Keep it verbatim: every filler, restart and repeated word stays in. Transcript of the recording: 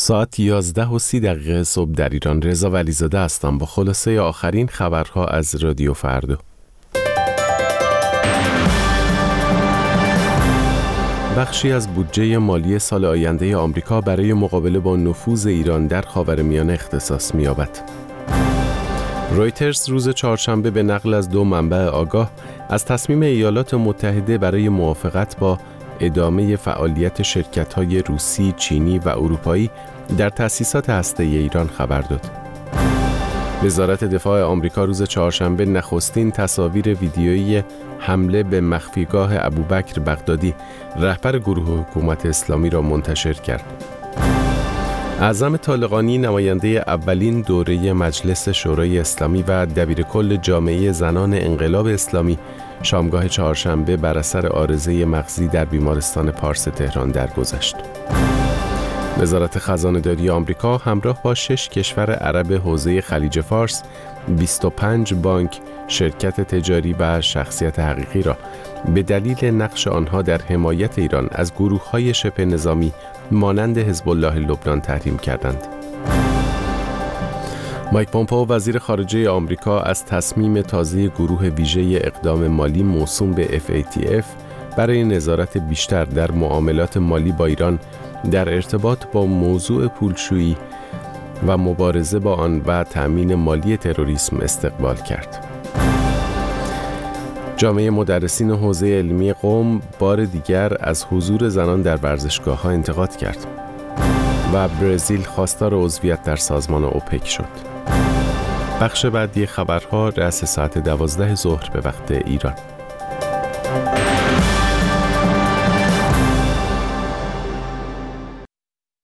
ساعت یازده و سی دقیقه صبح در ایران. رضا ولیزاده هستم با خلاصه آخرین خبرها از رادیو فردا. بخشی از بودجه مالی سال آینده آمریکا برای مقابله با نفوذ ایران در خاورمیانه اختصاص می‌یابد. رویترز روز چهارشنبه به نقل از دو منبع آگاه از تصمیم ایالات متحده برای موافقت با ادامه فعالیت شرکت‌های روسی، چینی و اروپایی در تأسیسات هسته‌ای ایران خبر داد. وزارت دفاع آمریکا روز چهارشنبه نخستین تصاویر ویدیویی حمله به مخفیگاه ابوبکر بغدادی، رهبر گروه حکومت اسلامی را منتشر کرد. اعظم طالقانی، نماینده اولین دوره مجلس شورای اسلامی و دبیرکل جامعه زنان انقلاب اسلامی، شامگاه چهارشنبه بر اثر عارضه مغزی در بیمارستان پارس تهران درگذشت. وزارت خزانه‌داری آمریکا همراه با شش کشور عرب حوزه خلیج فارس، بیست و پنج بانک، شرکت تجاری و شخصیت حقیقی را به دلیل نقش آنها در حمایت ایران از گروه‌های شبه نظامی مانند حزب الله لبنان تحریم کردند. مایک پومپئو، وزیر خارجه آمریکا، از تصمیم تازه گروه ویژه اقدام مالی موسوم به اف ای تی اف برای نظارت بیشتر در معاملات مالی با ایران در ارتباط با موضوع پولشویی و مبارزه با آن و تأمین مالی تروریسم استقبال کرد. جامعه مدرسین حوزه علمی قم بار دیگر از حضور زنان در ورزشگاه‌ها انتقاد کرد و برزیل خواستار عضویت در سازمان اوپک شد. بخش بعدی خبرها رأس ساعت دوازده ظهر به وقت ایران.